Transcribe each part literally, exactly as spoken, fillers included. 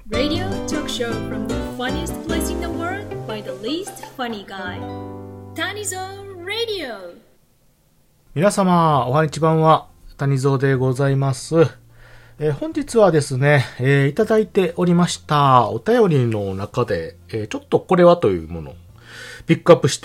Radio talk show from the funniest place in the world by the least funny guy. Tanizo Radio. 皆様、おはにちばんは、谷蔵でございます。えー、本日はですね、えー、いただいておりましたお便りの中で、えー、ちょっとこれはというものをピックアップして、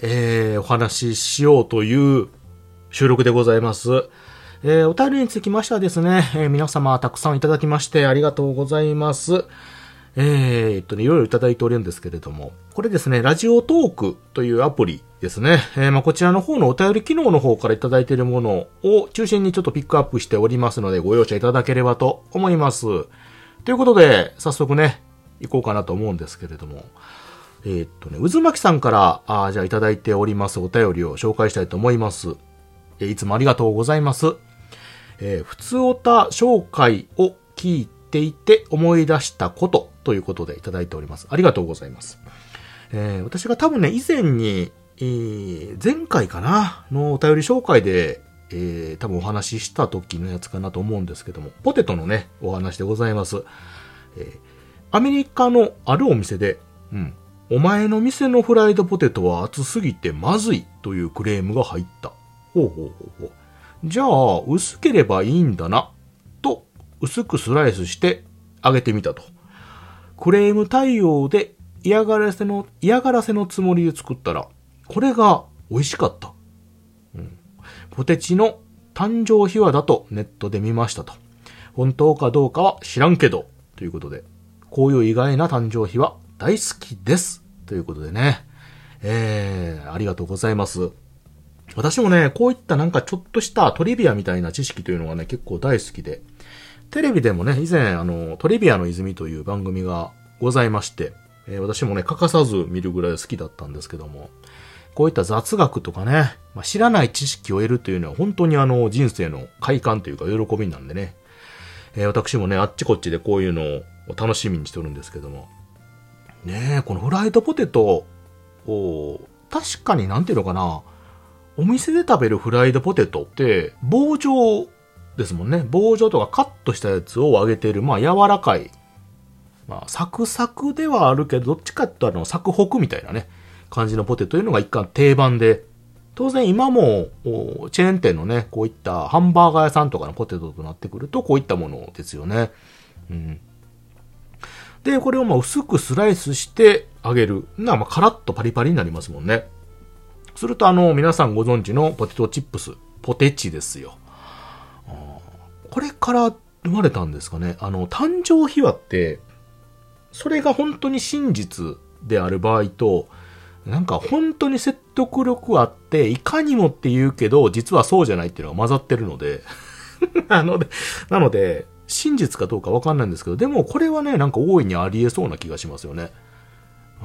えー、お話ししようという収録でございます。えー、お便りにつきましてはですね、えー、皆様たくさんいただきましてありがとうございます。えー、っとね、いろいろいただいておるんですけれども、これですね、ラジオトークというアプリですね。えー、まあこちらの方のお便り機能の方からいただいているものを中心にちょっとピックアップしておりますので、ご容赦いただければと思います。ということで、早速ね、行こうかなと思うんですけれども、えー、っとね、渦巻さんから、あじゃあいただいておりますお便りを紹介したいと思います。えー、いつもありがとうございます。えー、ふつおた紹介を聞いていて思い出したことということでいただいております。ありがとうございます。えー、私が多分ね、以前に、えー、前回かなのお便り紹介で、えー、多分お話しした時のやつかなと思うんですけども、ポテトのね、お話でございます。えー、アメリカのあるお店で、うん、お前の店のフライドポテトは熱すぎてまずいというクレームが入った。ほうほうほうほう。じゃあ、薄ければいいんだな、と、薄くスライスして揚げてみたと。クレーム対応で嫌がらせの、嫌がらせのつもりで作ったら、これが美味しかった。うん、ポテチの誕生秘話だとネットで見ましたと。本当かどうかは知らんけど、ということで、こういう意外な誕生秘話大好きです。ということでね、えー、ありがとうございます。私もね、こういったなんかちょっとしたトリビアみたいな知識というのがね、結構大好きで、テレビでもね、以前あの、トリビアの泉という番組がございまして、えー、私もね、欠かさず見るぐらい好きだったんですけども、こういった雑学とかね、まあ、知らない知識を得るというのは本当にあの、人生の快感というか喜びなんでね、えー、私もね、あっちこっちでこういうのを楽しみにしてるんですけども、ねえ、このフライドポテトを、確かになんていうのかな、お店で食べるフライドポテトって、棒状ですもんね。棒状とかカットしたやつを揚げてる、まあ柔らかい。まあサクサクではあるけど、どっちかって言ったらサクホクみたいなね、感じのポテトというのが一貫定番で、当然今も、チェーン店のね、こういったハンバーガー屋さんとかのポテトとなってくると、こういったものですよね。うん。で、これをまあ薄くスライスして揚げる。な、まあカラッとパリパリになりますもんね。するとあの、皆さんご存知のポテトチップス、ポテチですよ。これから生まれたんですかね。あの、誕生秘話って、それが本当に真実である場合と、なんか本当に説得力あって、いかにもって言うけど、実はそうじゃないっていうのが混ざってるので、なので、なので、真実かどうかわかんないんですけど、でもこれはね、なんか大いにあり得そうな気がしますよね。うん、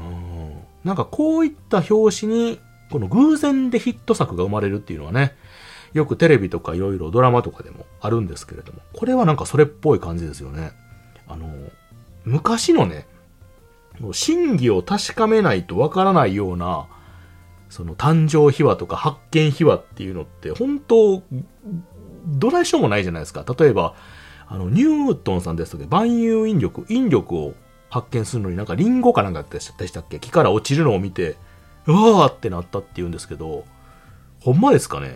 なんかこういった表紙に、この偶然でヒット作が生まれるっていうのはね、よくテレビとかいろいろドラマとかでもあるんですけれども、これはなんかそれっぽい感じですよね。あの、昔のね、真偽を確かめないとわからないような、その誕生秘話とか発見秘話っていうのって、本当、どないしようもないじゃないですか。例えば、あの、ニュートンさんですとか、万有引力、引力を発見するのになんかリンゴかなんかでしたっけ？木から落ちるのを見て、うわーってなったって言うんですけど、ほんまですかね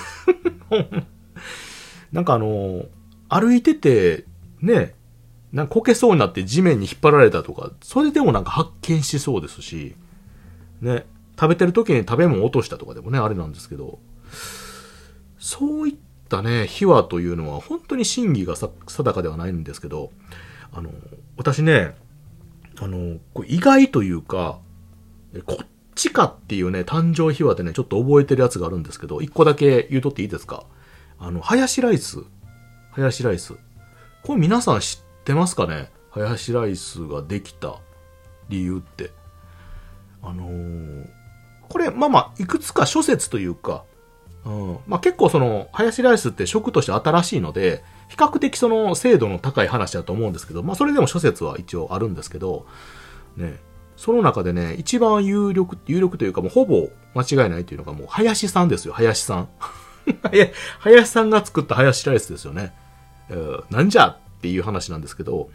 なんかあの、歩いてて、ね、なんかこけそうになって地面に引っ張られたとか、それでもなんか発見しそうですし、ね、食べてる時に食べ物落としたとかでもね、あれなんですけど、そういったね、秘話というのは本当に真偽が定かではないんですけど、あの、私ね、あの、これ意外というか、こっちかっていうね、誕生秘話でね、ちょっと覚えてるやつがあるんですけど、一個だけ言うとっていいですか？あの、ハヤシライス。ハヤシライス。これ皆さん知ってますかね？ハヤシライスができた理由って。あのー、これ、まあまあ、いくつか諸説というか、うん、まあ結構その、ハヤシライスって食として新しいので、比較的その精度の高い話だと思うんですけど、まあそれでも諸説は一応あるんですけど、ね、その中でね、一番有力、有力というかもうほぼ間違いないというのがもう、林さんですよ、林さん。林さんが作ったハヤシライスですよね。えー、なんじゃっていう話なんですけど、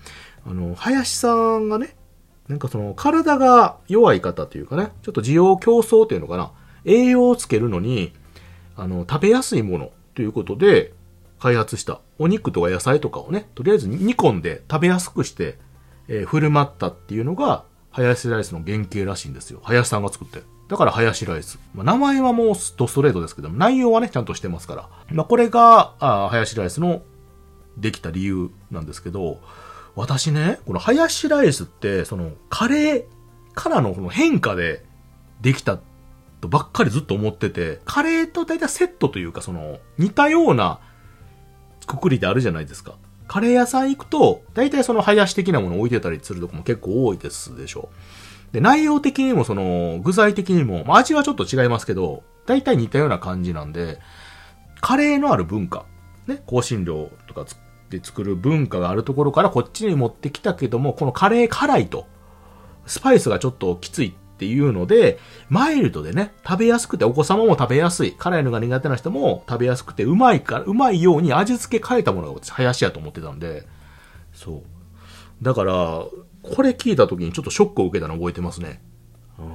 あの、林さんがね、なんかその、体が弱い方というかね、ちょっと需要競争っていうのかな、栄養をつけるのに、あの、食べやすいものということで、開発したお肉とか野菜とかをね、とりあえず煮込んで食べやすくして、えー、振る舞ったっていうのが、ハヤシライスの原型らしいんですよ。林さんが作って。だからハヤシライス。まあ、名前はもうドストレートですけども、内容はね、ちゃんとしてますから。まあ、これが、あハヤシライスのできた理由なんですけど、私ね、このハヤシライスって、その、カレーからのこの変化でできたとばっかりずっと思ってて、カレーと大体セットというか、その、似たようなくくりであるじゃないですか。カレー屋さん行くと、大体そのハヤシ的なものを置いてたりするとこも結構多いですでしょ。で、内容的にもその、具材的にも、まあ、味はちょっと違いますけど、大体似たような感じなんで、カレーのある文化、ね、香辛料とかで作る文化があるところからこっちに持ってきたけども、このカレー辛いと、スパイスがちょっときついっていうので、マイルドでね、食べやすくてお子様も食べやすい、辛いのが苦手な人も食べやすくてうまいから、うまいように味付け変えたものが私、ハヤシやと思ってたんで、そう。だから、これ聞いた時にちょっとショックを受けたの覚えてますね。うん。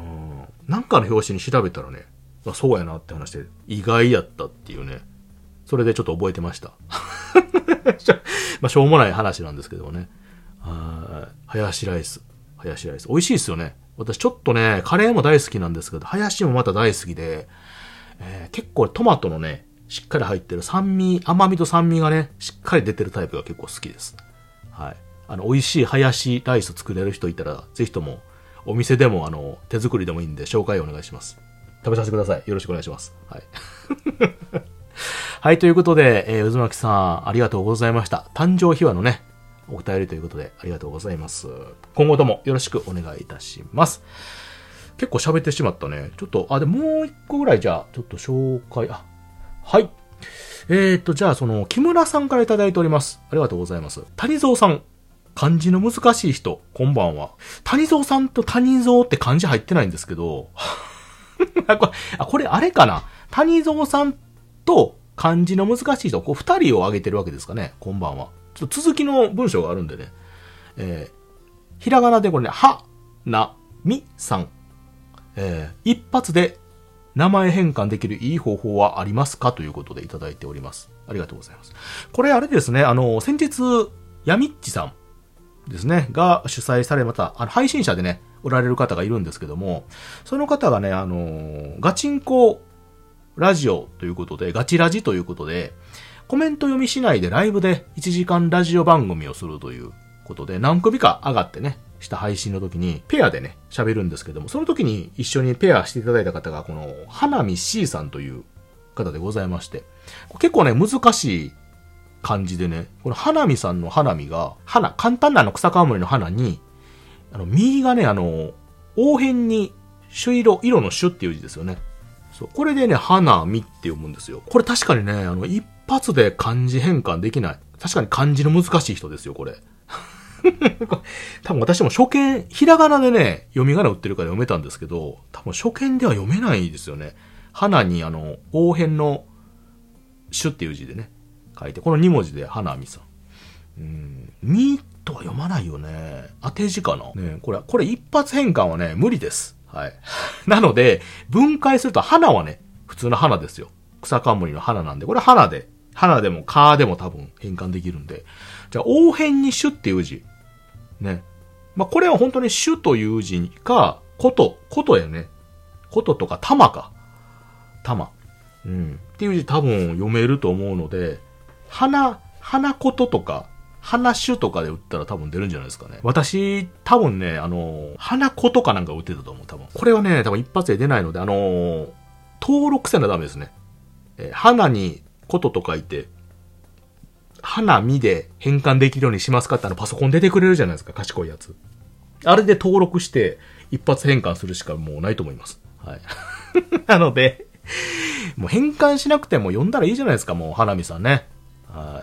なんかの表紙に調べたらね、あ、そうやなって話で、意外やったっていうね。それでちょっと覚えてました。まあ、しょうもない話なんですけどもね。ハヤシライス。ハヤシライス。美味しいですよね。私ちょっとね、カレーも大好きなんですけど、ハヤシもまた大好きで、えー、結構トマトのね、しっかり入ってる酸味、甘みと酸味がね、しっかり出てるタイプが結構好きです。はい。あの、美味しいハヤシライス作れる人いたら、ぜひとも、お店でも、あの、手作りでもいいんで、紹介お願いします。食べさせてください。よろしくお願いします。はい。はい、ということで、えー、渦巻さん、ありがとうございました。誕生秘話のね、お便りということで、ありがとうございます。今後ともよろしくお願いいたします。結構喋ってしまったね。ちょっと、あ、でももう一個ぐらいじゃあ、ちょっと紹介、あ、はい。えーと、じゃあ、その、木村さんからいただいております。ありがとうございます。谷蔵さん。漢字の難しい人、こんばんは。谷蔵さんと谷蔵って漢字入ってないんですけど、これ、あ、これあれかな。谷蔵さんと漢字の難しい人、こう二人を挙げてるわけですかね。こんばんは。ちょっと続きの文章があるんでね。えー、ひらがなでこれね、は、な、み、さん。えー、一発で名前変換できるいい方法はありますかということでいただいております。ありがとうございます。これあれですね、あの、先日、やみっちさん。ですね、が主催されまた、あの、配信者でね、おられる方がいるんですけども、その方がね、あのー、ガチンコラジオということで、ガチラジということで、コメント読みしないでライブでいちじかんラジオ番組をするということで、何組か上がってね、した配信の時に、ペアでね、喋るんですけども、その時に一緒にペアしていただいた方が、この、花見 C さんという方でございまして、結構ね、難しい感じでね、この花見さんの花見が、花、簡単なあの草冠の花に、あの、右がね、あの、応変に、朱色、色の朱っていう字ですよね。そう。これでね、花見って読むんですよ。これ確かにね、あの、一発で漢字変換できない。確かに漢字の難しい人ですよ、これ。多分私も初見、ひらがなでね、読み仮名打ってるから読めたんですけど、多分初見では読めないですよね。花にあの、応変の朱っていう字でね。書いて、このに文字で花見さん。うん。みとは読まないよね。当て字かなね、これ、これ一発変換はね、無理です。はい。なので、分解すると花はね、普通の花ですよ。草冠の花なんで、これ花で、花でもカーでも多分変換できるんで。じゃあ、応変に種っていう字。ね。まあ、これは本当に種という字か、こと、ことやね。こととか玉か。玉。うん。っていう字多分読めると思うので、花、花こととか、花種とかで打ったら多分出るんじゃないですかね。私、多分ね、あの、花ことかなんか打ってたと思う、多分。これはね、多分一発で出ないので、あの、登録せなダメですね。えー、花にことと書いて、花見で変換できるようにしますかってあのパソコン出てくれるじゃないですか、賢いやつ。あれで登録して、一発変換するしかもうないと思います。はい。なので、もう変換しなくても読んだらいいじゃないですか、もう、花見さんね。はい。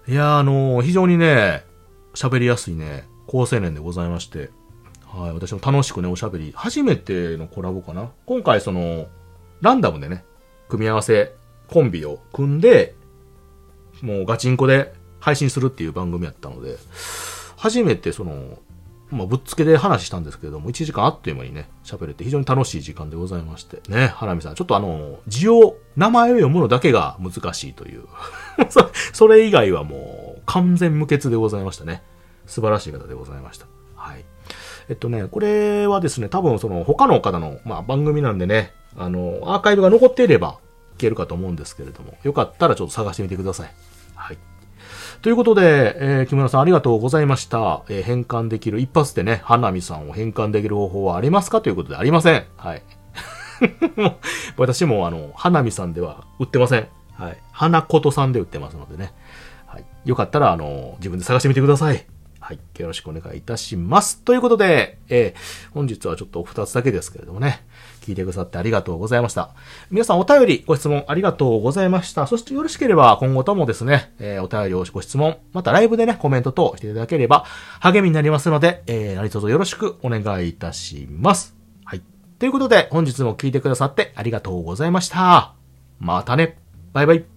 いやー、あのー、非常にね、喋りやすいね、高青年でございまして、はい、私も楽しくね、おしゃべり、初めてのコラボかな。今回、その、ランダムでね、組み合わせ、コンビを組んで、もうガチンコで配信するっていう番組やったので、 初めてその、まあ、ぶっつけで話したんですけれども、いちじかんあっという間にね、喋れて非常に楽しい時間でございまして。ね、花見さん、ちょっとあの、字を、名前を読むのだけが難しいという。そ, それ以外はもう、完全無欠でございましたね。素晴らしい方でございました。はい。えっとね、これはですね、多分その、他の方の、まあ、番組なんでね、あの、アーカイブが残っていれば、いけるかと思うんですけれども、よかったらちょっと探してみてください。はい。ということで、えー、木村さんありがとうございました。えー、変換できる、一発でね、花見さんを変換できる方法はありますかということでありません。はい。私もあの、花見さんでは売ってません。はい。花ことさんで売ってますのでね。はい。よかったら、あの、自分で探してみてください。はい。よろしくお願いいたします。ということで、えー、本日はちょっと二つだけですけれどもね。聞いてくださってありがとうございました。皆さんお便り、ご質問ありがとうございました。そしてよろしければ今後ともですね、えー、お便りをご質問、またライブでね、コメント等していただければ励みになりますので、えー、何卒よろしくお願いいたします。はい。ということで、本日も聞いてくださってありがとうございました。またね。バイバイ。